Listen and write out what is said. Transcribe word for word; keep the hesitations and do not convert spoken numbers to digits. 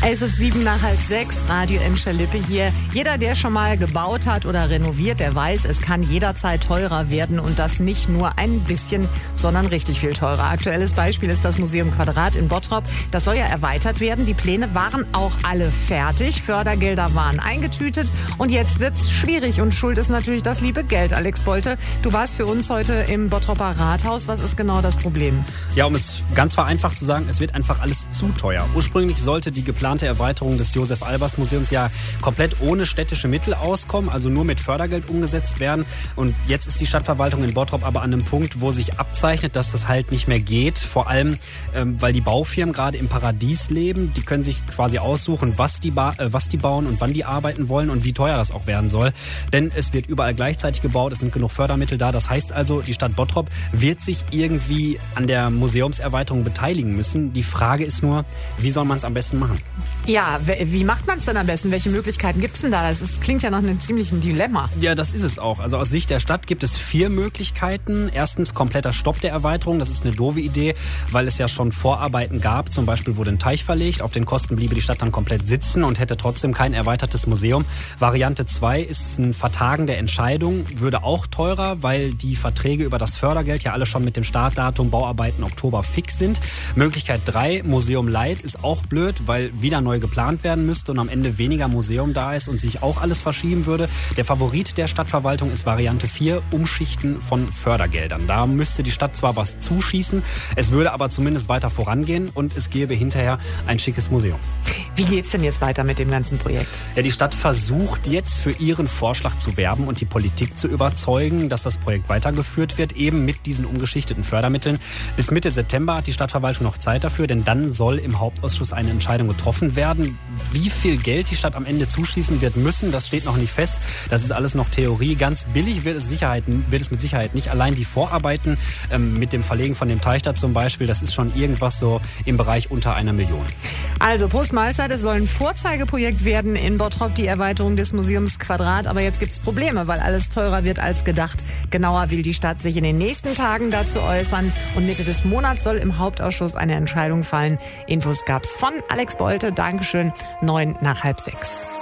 Es ist sieben nach halb sechs, Radio Emscher Lippe hier. Jeder, der schon mal gebaut hat oder renoviert, der weiß, es kann jederzeit teurer werden und das nicht nur ein bisschen, sondern richtig viel teurer. Aktuelles Beispiel ist das Museum Quadrat in Bottrop. Das soll ja erweitert werden. Die Pläne waren auch alle fertig. Fördergelder waren eingetütet und jetzt wird's schwierig und schuld ist natürlich das liebe Geld. Alex Bolte, du warst für uns heute im Bottroper Rathaus. Was ist genau das Problem? Ja, um es ganz vereinfacht zu sagen, es wird einfach alles zu teuer. Ursprünglich sollte die geplante Erweiterung des Josef-Albers-Museums ja komplett ohne städtische Mittel auskommen, also nur mit Fördergeld umgesetzt werden. Und jetzt ist die Stadtverwaltung in Bottrop aber an einem Punkt, wo sich abzeichnet, dass das halt nicht mehr geht. Vor allem, ähm, weil die Baufirmen gerade im Paradies leben. Die können sich quasi aussuchen, was die, ba- äh, was die bauen und wann die arbeiten wollen und wie teuer das auch werden soll. Denn es wird überall gleichzeitig gebaut, es sind genug Fördermittel da. Das heißt also, die Stadt Bottrop wird sich irgendwie an der Museumserweiterung beteiligen müssen. Die Frage ist nur, wie soll man es am besten machen? Ja, wie macht man es denn am besten? Welche Möglichkeiten gibt es denn da? Das ist, klingt ja nach einem ziemlichen Dilemma. Ja, das ist es auch. Also aus Sicht der Stadt gibt es vier Möglichkeiten. Erstens kompletter Stopp der Erweiterung. Das ist eine doofe Idee, weil es ja schon Vorarbeiten gab. Zum Beispiel wurde ein Teich verlegt. Auf den Kosten bliebe die Stadt dann komplett sitzen und hätte trotzdem kein erweitertes Museum. Variante zwei ist ein Vertagen der Entscheidung. Würde auch teurer, weil die Verträge über das Fördergeld ja alle schon mit dem Startdatum Bauarbeiten Oktober fix sind. Möglichkeit drei, Museum Light, ist auch blöd, weil wieder neu geplant werden müsste und am Ende weniger Museum da ist und sich auch alles verschieben würde. Der Favorit der Stadtverwaltung ist Variante vier, Umschichten von Fördergeldern. Da müsste die Stadt zwar was zuschießen, es würde aber zumindest weiter vorangehen und es gäbe hinterher ein schickes Museum. Wie geht's denn jetzt weiter mit dem ganzen Projekt? Ja, die Stadt versucht jetzt für ihren Vorschlag zu werben und die Politik zu überzeugen, dass das Projekt weitergeführt wird, eben mit diesen umgeschichteten Fördermitteln. Bis Mitte September hat die Stadtverwaltung noch Zeit dafür, denn dann soll im Hauptausschuss eine Entscheidung getroffen werden. Wie viel Geld die Stadt am Ende zuschießen wird müssen, das steht noch nicht fest. Das ist alles noch Theorie. Ganz billig wird es, Sicherheit, wird es mit Sicherheit nicht. Allein die Vorarbeiten ähm, mit dem Verlegen von dem Teich da zum Beispiel, das ist schon irgendwas so im Bereich unter einer Million. Also Prost Mahlzeit, es soll ein Vorzeigeprojekt werden in Bottrop, die Erweiterung des Museums Quadrat. Aber jetzt gibt es Probleme, weil alles teurer wird als gedacht. Genauer will die Stadt sich in den nächsten Tagen dazu äußern. Und Mitte des Monats soll im Hauptausschuss eine Entscheidung fallen. Infos gab's von Alex Bolte. Dankeschön. Neun nach halb sechs.